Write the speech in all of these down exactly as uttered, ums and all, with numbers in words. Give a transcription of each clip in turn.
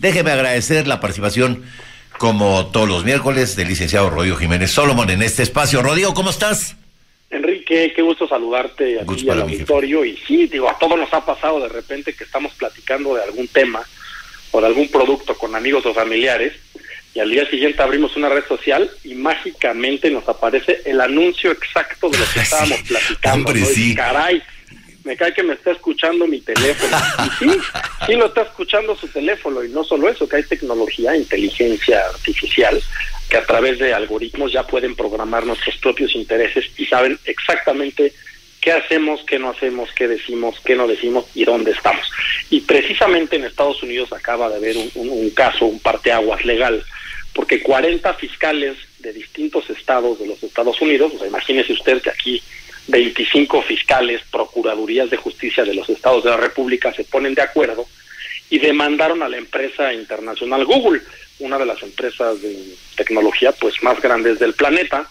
Déjeme agradecer la participación, como todos los miércoles, del licenciado Rodrigo Jiménez Solomon en este espacio. Rodrigo, ¿cómo estás? Enrique, qué gusto saludarte a ti y al auditorio. Y sí, digo, a todos nos ha pasado de repente que estamos platicando de algún tema o de algún producto con amigos o familiares, y al día siguiente abrimos una red social y mágicamente nos aparece el anuncio exacto de lo que estábamos sí, platicando. Hombre, ¿no? sí. Y caray, me cae que me está escuchando mi teléfono. Y sí, sí lo está escuchando su teléfono, y no solo eso, que hay tecnología, inteligencia artificial, que a través de algoritmos ya pueden programar nuestros propios intereses y saben exactamente qué hacemos, qué no hacemos, qué decimos, qué no decimos y dónde estamos. Y precisamente en Estados Unidos acaba de haber un, un, un caso, un parteaguas legal, porque cuarenta fiscales de distintos estados de los Estados Unidos, o sea, imagínese usted que aquí veinticinco fiscales, procuradurías de justicia de los estados de la República se ponen de acuerdo y demandaron a la empresa internacional Google, una de las empresas de tecnología pues más grandes del planeta,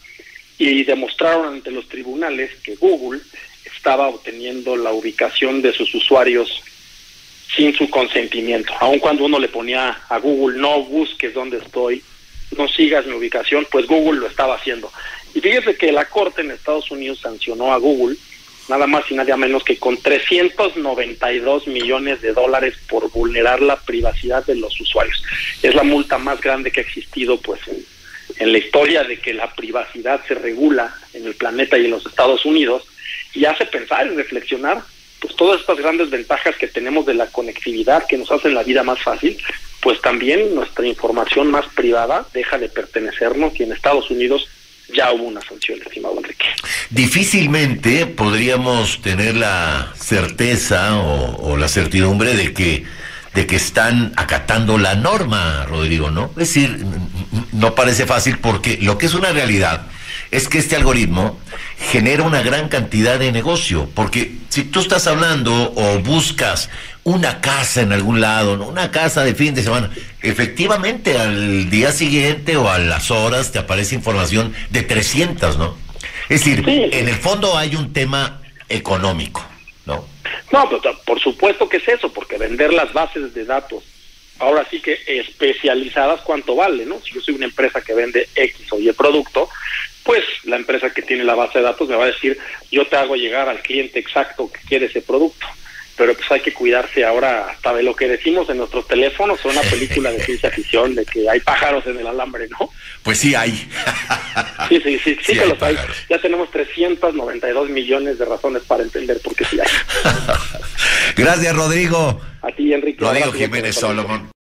y demostraron ante los tribunales que Google estaba obteniendo la ubicación de sus usuarios sin su consentimiento. Aun cuando uno le ponía a Google, no busques dónde estoy, no sigas mi ubicación, pues Google lo estaba haciendo. Y fíjese que la Corte en Estados Unidos sancionó a Google nada más y nada menos que con trescientos noventa y dos millones de dólares por vulnerar la privacidad de los usuarios. Es la multa más grande que ha existido pues en, en la historia de que la privacidad se regula en el planeta y en los Estados Unidos, y hace pensar y reflexionar pues todas estas grandes ventajas que tenemos de la conectividad que nos hacen la vida más fácil, pues también nuestra información más privada deja de pertenecernos, y en Estados Unidos ya hubo una sanción, estimado Enrique. Difícilmente podríamos tener la certeza o, o la certidumbre de que de que están acatando la norma, Rodrigo, ¿no? Es decir, no parece fácil, porque lo que es una realidad es que este algoritmo genera una gran cantidad de negocio, porque si tú estás hablando o buscas una casa en algún lado, ¿no? Una casa de fin de semana, efectivamente al día siguiente o a las horas te aparece información de trescientas, ¿no? Es decir, sí. En el fondo hay un tema económico, ¿no? No, pero por supuesto que es eso, porque vender las bases de datos, ahora sí que especializadas, ¿cuánto vale, no? Si yo soy una empresa que vende X o Y producto, pues la empresa que tiene la base de datos me va a decir, yo te hago llegar al cliente exacto que quiere ese producto. Pero pues hay que cuidarse ahora hasta de lo que decimos en nuestros teléfonos, o una película de ciencia ficción de que hay pájaros en el alambre, ¿no? Pues sí hay. Sí, sí, sí, sí, sí que hay los hay. Ya tenemos trescientos noventa y dos millones de razones para entender por qué sí hay. Gracias, Rodrigo. A ti, Enrique. Rodrigo Jiménez Solomon.